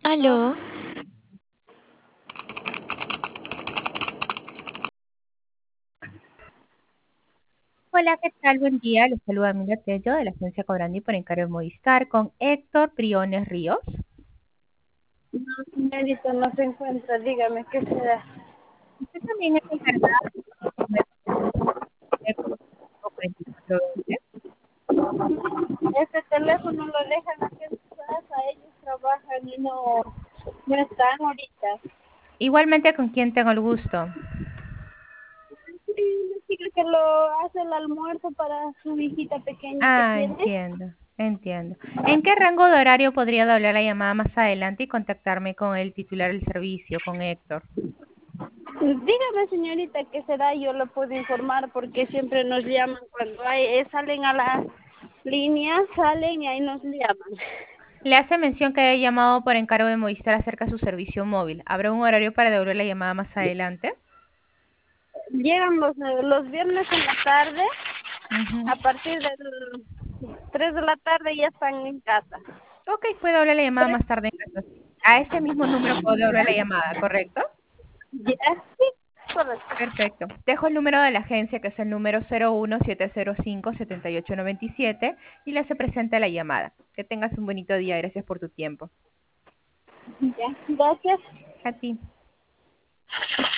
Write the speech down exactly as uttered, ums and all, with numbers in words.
Aló, Hola, ¿qué tal? Buen día. Les saluda Emilia Tello de la agencia Cobrandi por encargo de Movistar con Héctor Briones Ríos. No, señorita, no se encuentra. Dígame, ¿qué será? Usted también es encargada de cuarenta y cuatro veinte. Este teléfono lo dejan aquí en su casa. Ellos trabajan y no, no están ahorita. Igualmente, ¿con quién tengo el gusto? Sí, una chica que lo hace el almuerzo para su hijita pequeña que Ah, tiene. entiendo, entiendo. ¿En qué rango de horario podría doblar la llamada más adelante y contactarme con el titular del servicio, con Héctor? Dígame, señorita, ¿qué será? Yo lo puedo informar porque siempre nos llaman cuando hay, eh, salen a la línea, salen y ahí nos llaman. Le hace mención que haya llamado por encargo de Movistar acerca de su servicio móvil. ¿Habrá un horario para devolver la llamada más adelante? Llegan los, los viernes en la tarde. Ujú. A partir de las tres de la tarde ya están en casa. Ok, puedo hablar la llamada más tarde en caso. A ese mismo número puedo hablar la llamada, ¿correcto? Ya, sí, correcto. Perfecto. Dejo el número de la agencia, que es el número cero uno siete cero cinco siete ocho nueve siete, y le se presenta la llamada. Que tengas un bonito día. Gracias por tu tiempo. Ya, gracias. A ti.